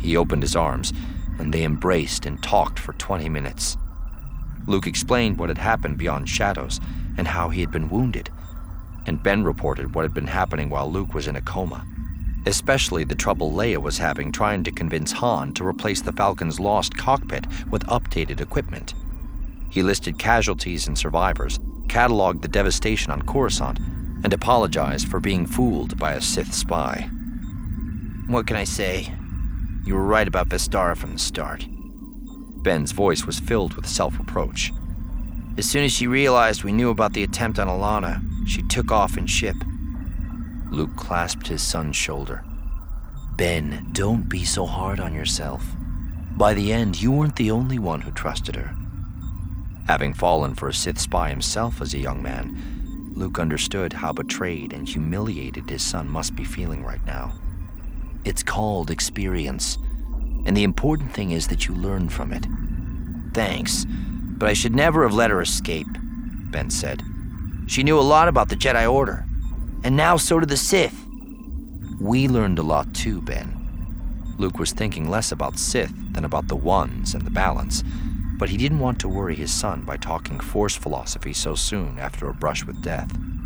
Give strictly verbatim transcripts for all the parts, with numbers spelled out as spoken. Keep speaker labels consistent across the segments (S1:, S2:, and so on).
S1: He opened his arms, and they embraced and talked for twenty minutes. Luke explained what had happened beyond Shadows and how he had been wounded, and Ben reported what had been happening while Luke was in a coma, especially the trouble Leia was having trying to convince Han to replace the Falcon's lost cockpit with updated equipment. He listed casualties and survivors, cataloged the devastation on Coruscant, and apologized for being fooled by a Sith spy.
S2: What can I say? You were right about Vestara from the start.
S1: Ben's voice was filled with self-reproach.
S2: As soon as she realized we knew about the attempt on Alana, she took off in ship.
S1: Luke clasped his son's shoulder. Ben, don't be so hard on yourself. By the end, you weren't the only one who trusted her. Having fallen for a Sith spy himself as a young man, Luke understood how betrayed and humiliated his son must be feeling right now. It's called experience, and the important thing is that you learn from it.
S2: Thanks, but I should never have let her escape, Ben said. She knew a lot about the Jedi Order, and now so did the Sith.
S1: We learned a lot too, Ben. Luke was thinking less about Sith than about the ones and the balance, but he didn't want to worry his son by talking Force philosophy so soon after a brush with death.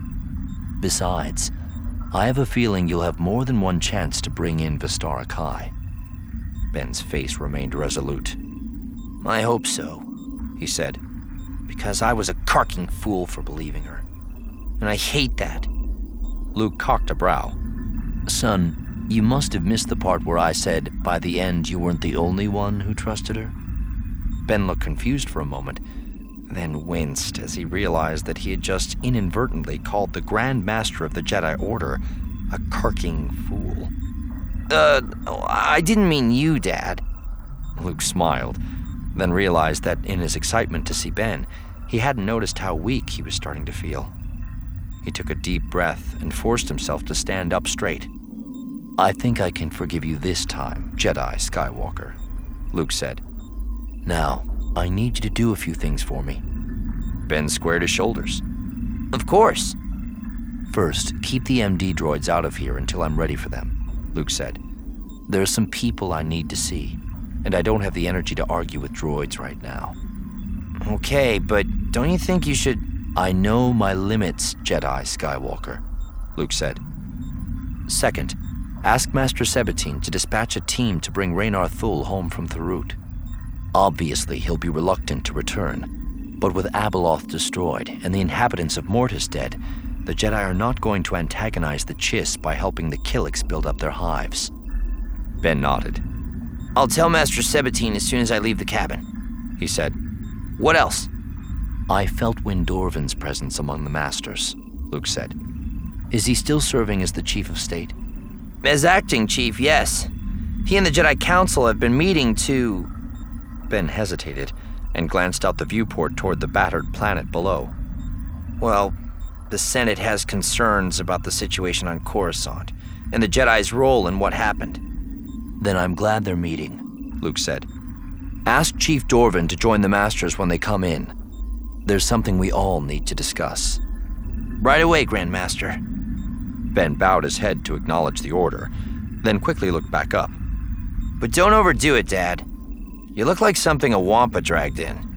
S1: Besides, I have a feeling you'll have more than one chance to bring in Vestara Kai. Ben's face remained resolute.
S2: I hope so, he said, because I was a carking fool for believing her. And I hate that.
S1: Luke cocked a brow. Son, you must have missed the part where I said, by the end, you weren't the only one who trusted her. Ben looked confused for a moment, then winced as he realized that he had just inadvertently called the Grand Master of the Jedi Order a carking fool.
S2: Uh, I didn't mean you, Dad.
S1: Luke smiled, then realized that in his excitement to see Ben, he hadn't noticed how weak he was starting to feel. He took a deep breath and forced himself to stand up straight. I think I can forgive you this time, Jedi Skywalker, Luke said. Now, I need you to do a few things for me. Ben squared his shoulders.
S2: Of course.
S1: First, keep the M D droids out of here until I'm ready for them, Luke said. There are some people I need to see, and I don't have the energy to argue with droids right now.
S2: Okay, but don't you think you should...
S1: I know my limits, Jedi Skywalker, Luke said. Second, ask Master Sabatine to dispatch a team to bring Raynar Thul home from Tharut. Obviously, he'll be reluctant to return, but with Abeloth destroyed and the inhabitants of Mortis dead, the Jedi are not going to antagonize the Chiss by helping the Killiks build up their hives. Ben nodded.
S2: I'll tell Master Sabatine as soon as I leave the cabin, he said. What else?
S1: I felt Windorvin's presence among the Masters, Luke said. Is he still serving as the Chief of State?
S2: As acting chief, yes. He and the Jedi Council have been meeting to...
S1: Ben hesitated and glanced out the viewport toward the battered planet below.
S2: Well, the Senate has concerns about the situation on Coruscant and the Jedi's role in what happened.
S1: Then I'm glad they're meeting, Luke said. Ask Chief Dorvin to join the Masters when they come in. There's something we all need to discuss.
S2: Right away, Grand Master.
S1: Ben bowed his head to acknowledge the order, then quickly looked back up.
S2: But don't overdo it, Dad. You look like something a Wampa dragged in.